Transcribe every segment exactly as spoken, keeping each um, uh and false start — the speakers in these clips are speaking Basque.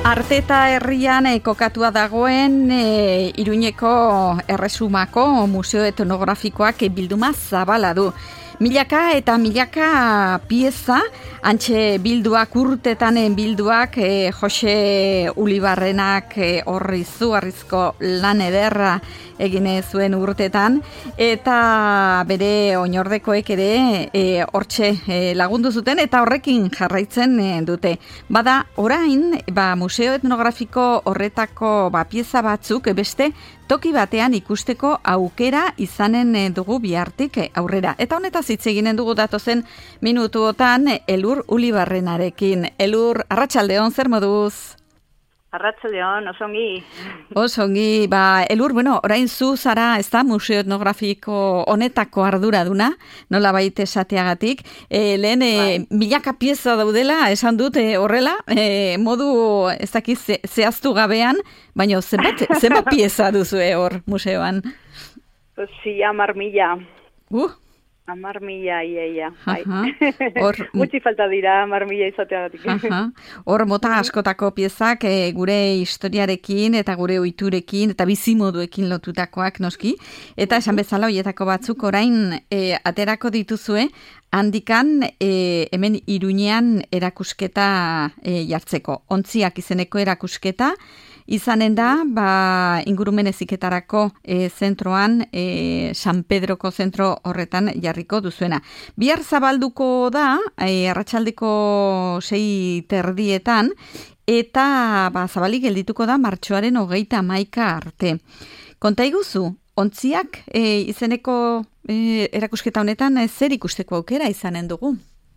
Arteta herrian e, kokatua dagoen e, Iruñeko Erresumako Museo Etnografikoak e, bilduma zabala du. Milaka eta milaka pieza, antxe bilduak urtetan bilduak, e, Jose Ulibarrenak e, horri zuarrizko lan ederra egin zuen urtetan, eta bere oinordekoek ere e, hortxe e, lagundu zuten, eta horrekin jarraitzen e, dute. Bada, orain, ba, Museo Etnografiko horretako ba, pieza batzuk beste toki batean ikusteko aukera izanen dugu bihartik aurrera. Eta honetaz hitz eginen dugu datozen minutuotan Elur Ulibarrenarekin. Elur, arratsaldeon, zer moduz? Arratsaldeon, osongi. Osongi, ba, Elur, bueno, orain zu zara, ez da, Museo Etnografiko honetako arduraduna, nola baita esateagatik. E, lehen, e, milaka pieza daudela, esan dut e, horrela, e, modu, ez dakiz, ze, zehaztu gabean, baina zenbat, zenbat pieza duzue hor museoan? Si, amar mila. Uh! Amar mila, ia, ia. Hor... Mutxi falta dira, amar mila izateagatik. Hor mota askotako piezak e, gure historiarekin eta gure ohiturekin eta bizimoduekin lotutakoak noski. Eta esan bezala hoietako batzuk orain e, aterako dituzue, handikan e, hemen Iruñean erakusketa e, jartzeko. Ontziak izeneko erakusketa, izanen da, ba, ingurumen heziketarako e, zentroan, e, San Pedroko zentro horretan jarriko duzuena. Bihar zabalduko da, e, arratsaldeko sei terdietan, eta ba, zabalik geldituko da martxoaren hogeita hamaika arte. Konta iguzu, ontziak e, izeneko e, erakusketa honetan e, zer ikusteko aukera izanen dugu?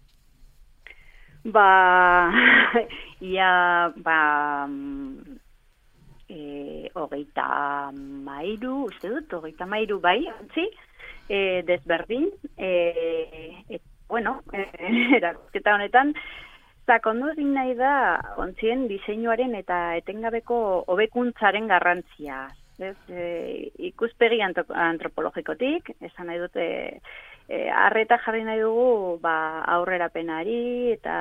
Ba, ia, ba... E, hogeita mairu, uste dut, hogeita mairu bai, ontzi, e, desberdin, e, e, bueno, e, erakusketa honetan, sakondu egin nahi da ontzien diseinuaren eta etengabeko hobekuntzaren garrantzia. Ez, e, ikuspegi antropologikotik, esan nahi dute, e, arreta jarri nahi dugu ba, aurrerapenari eta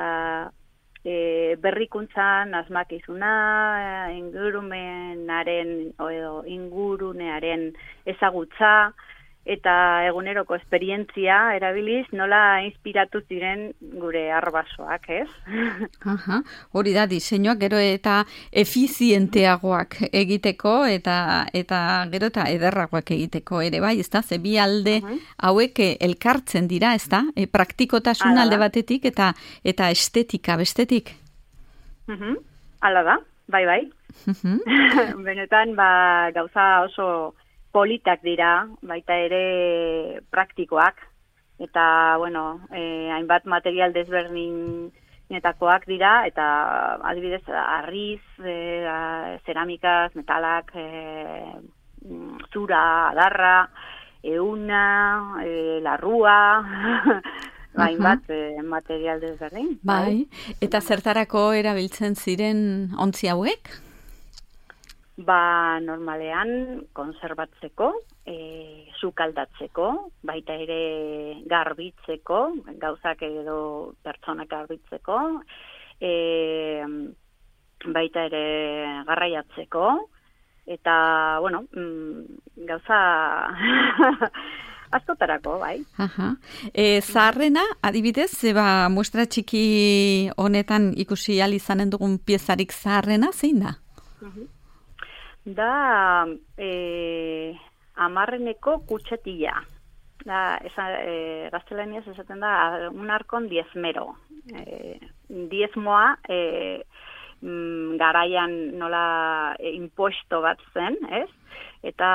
E, berrikuntzan asmakizuna, ingurumenaren edo ingurunearen ezagutza eta eguneroko esperientzia erabiliz nola inspiratu ziren gure arbasoak, ez? Aha, hori da diseinuak gero eta efizienteagoak egiteko eta eta gero eta ederragoak egiteko ere bai, ezta? Ze bi alde uh-huh. hauek elkartzen dira, ezta? E, praktikotasun Ala alde batetik eta eta estetika bestetik. Mhm. Hala da, bai bai. Uh-huh. Benetan ba gauza oso politak dira, baita ere praktikoak, eta, bueno, eh, hainbat material desberdinetakoak dira, eta adibidez, arriz, eh, ceramikaz, metalak, eh, zura, adarra, euna, eh, larrua, hainbat eh, material desberdin. Bai, eta zertarako erabiltzen ziren ontzi hauek? Ba, normalean, konserbatzeko, e, sukaldatzeko, baita ere garbitzeko, gauzak edo pertsonak garbitzeko, e, baita ere garraiatzeko, eta, bueno, mm, gauza askotarako, bai. Aha. E, zaharrena, adibidez, ba, muestra txiki honetan ikusi ahal izanen dugun piezarik zaharrena, zein da? Uh-huh. Da e, amarreneko kutxetila. Da, esa, e, gaztelaniaz esaten da, un arkon diezmero. E, diezmoa e, mm, garaian nola e, impuesto bat zen, ez? Eta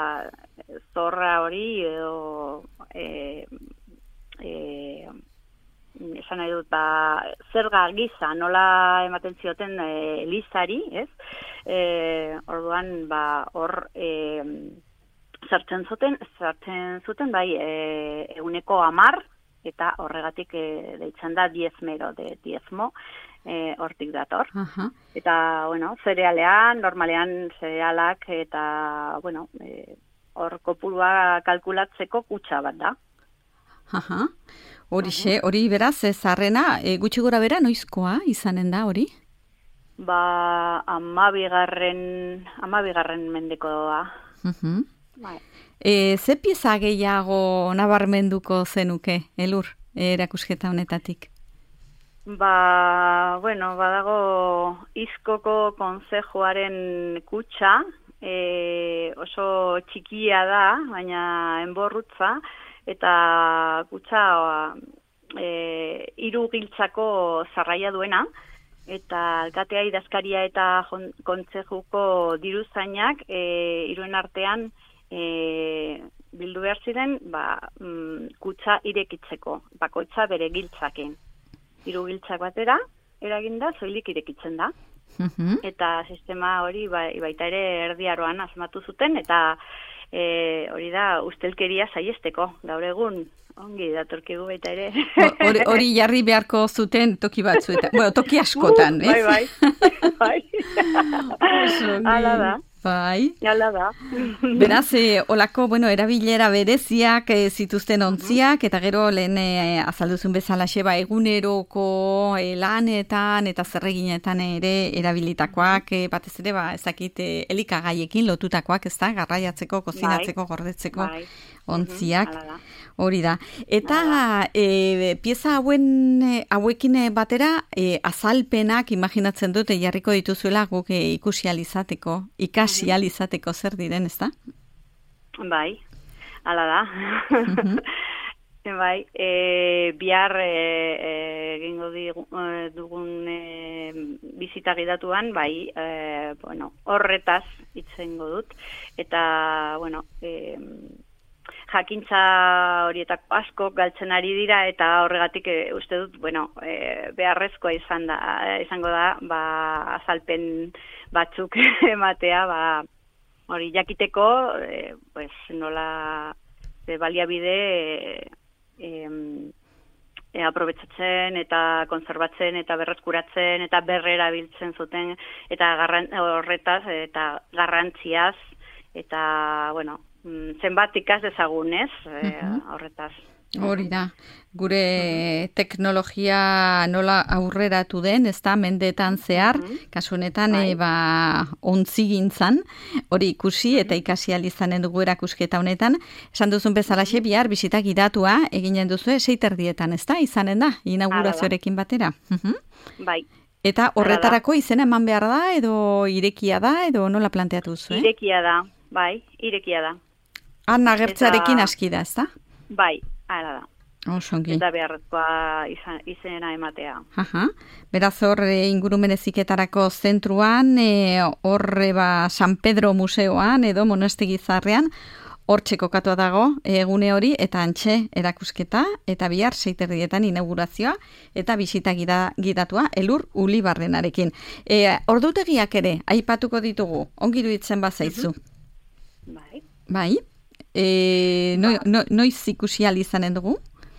zorra hori edo e, e, esan nahi dut, ba, zerga giza nola ematen zioten e, elizari, ez? E, orduan, ba, hor e, sartzen zuten, sartzen zuten, bai, e, eguneko amar, eta horregatik e, deitzen da diezmero, de diezmo, e, hortik dator. Uh-huh. Eta, bueno, zerealean, normalean zerealak, eta, bueno, e, hor kopurua kalkulatzeko kutxa bat da. Aha. Horixe, hori beraz, zarrena, e, gutxi gora bera noizkoa izanen da hori? ba, amabigarren, amabigarren mendekoa. Uh-huh. Bai. E, ze pieza gehiago nabarmenduko zenuke, Elur, erakusketa honetatik? Ba, bueno, badago Izkoko konzejuaren kutxa, e, oso txikia da, baina enborrutza, eta kutxa e, hiru giltzako zarraia duena, eta alkatea, idazkaria eta kontzejuko diruzainak e, hiruen artean e, bildu behar ziren ba, mm, kutxa irekitzeko, bakoitza bere giltzakin. Hiru giltzak batera, eraginda, soilik irekitzen da. Uh-huh. Eta sistema hori ba, baita ere erdiaroan asmatu zuten, eta e, hori da ustelkeria saiesteko, gaur egun. Ongi, datorkigu baita ere. Hori, hori jarri beharko zuten toki batzuetan. Bueno, toki askotan, uh, ez? Bai, bai. bai. Hala da. Bai. Hala da. Beraz, eh, olako, bueno, erabilera bereziak eh, zituzten ontziak, eta gero lehen eh, azalduzun bezalaxe ba, eguneroko eh, lanetan eta zerreginetan ere erabilitakoak, eh, batez ere, ba, ezakit, eh, elikagaiekin lotutakoak, ez da, garraiatzeko, kozinatzeko, bai. gordetzeko bai. ontziak. Hala da. Hori da. Eta e, pieza hauen, hauekin batera e, azalpenak imaginatzen dute jarriko dituzuela guk e, ikusi alizateko, ikasi alizateko zer diren, ez da? Bai, hala da. Uh-huh. Bai, e, bihar egingo e, e, dugun e, bizita gidatuan, bai, e, bueno, horretaz itzengo dut. Eta, bueno, e, jakintza horietako asko galtzen ari dira, eta horregatik e, uste dut, bueno, e, beharrezkoa izan da, izango da, ba, azalpen batzuk ematea, ba, hori jakiteko, e, pues, nola e, baliabide e, e, e, aprobetsatzen eta konserbatzen eta berreskuratzen eta berrera biltzen zuten, eta garran, horretaz eta garrantziaz, eta, bueno, zenbat ikas dezagunez, uh-huh. horretaz. Hori da, gure uh-huh. teknologia nola aurreratu den, ez da, mendeetan zehar, uh-huh. kasu honetan, e, ba, ontzigintzan, hori ikusi eta ikasi alizanen dugu erakusketa honetan, esan duzun bezalaxe bihar bisita gidatua eginen duzu seiterdietan, ez da, izanen da, inaugurazioarekin batera. Uh-huh. Bai. Eta horretarako izena eman behar da, edo irekia da, edo nola planteatu duzu, eh? Irekia da, bai, irekia da. Han agertzarekin aski da, ez da? Bai, ara da. Osongi. Eta beharrezkoa izena ematea. Aha. Beraz hor e, ingurumen heziketarako zentruan, horre e, ba San Pedro museoan edo Monastegi Zaharrean, hortxe kokatua dago egune hori, eta antxe erakusketa, eta bihar seiterdietan inaugurazioa, eta bisita gida, gidatua Elur Ulibarrenarekin. E, ordutegiak ere, aipatuko ditugu, ongi iruditzen bazaizu. Bai. Bai. E, no, no, noiz ikusi alizanen dugu?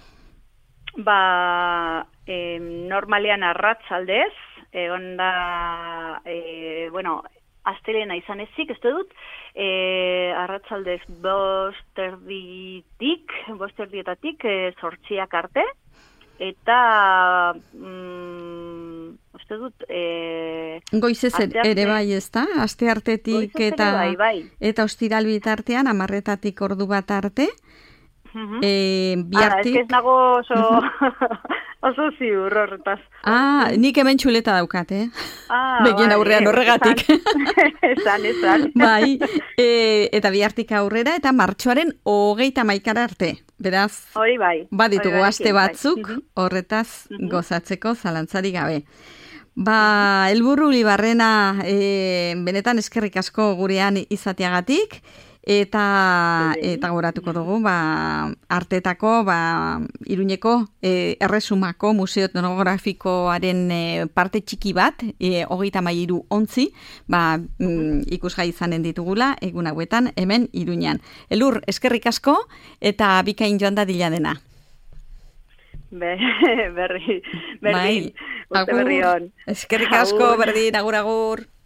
Ba, e, normalean arratsaldez, egon da, e, bueno, astelena izan ezik, ez dut, e, arratsaldez bosterditik, bosterdietatik, e, zortziak arte, eta, mm, uste dut, e, goizez ere bai, ez da? Aste artetik eta, bai, bai. eta ostiral bitartean, amarretatik ordu bat arte, uh-huh. e, biartik... Ara, ez nago oso, oso ziur horretaz. Ah, nik hemen txuleta daukat, eh? Ah, begien bai, aurrean horregatik. Esan, esan. Bai, e, eta biartik aurrera, eta martxoaren hogeita maikara arte. Beraz, hori bai. Baditugu hori bai, aste batzuk, bai. horretaz uh-huh. gozatzeko zalantzari gabe. Ba, Elur Ulibarrena, e, benetan eskerrik asko gurean izateagatik, eta eta goratuko dugu, ba, artetako, ba, Iruñeko e, erresumako museo etnografikoaren e, parte txiki bat, e, hogeita mairu ontzi, ba, mm, ikusgai izanen ditugula, egun hauetan, hemen Iruñan. Elur, eskerrik asko, eta bikain joan da dila dena. Be, berri, berdin, bai, uste berri hon. Eskerrik asko, berdin, agur, agur.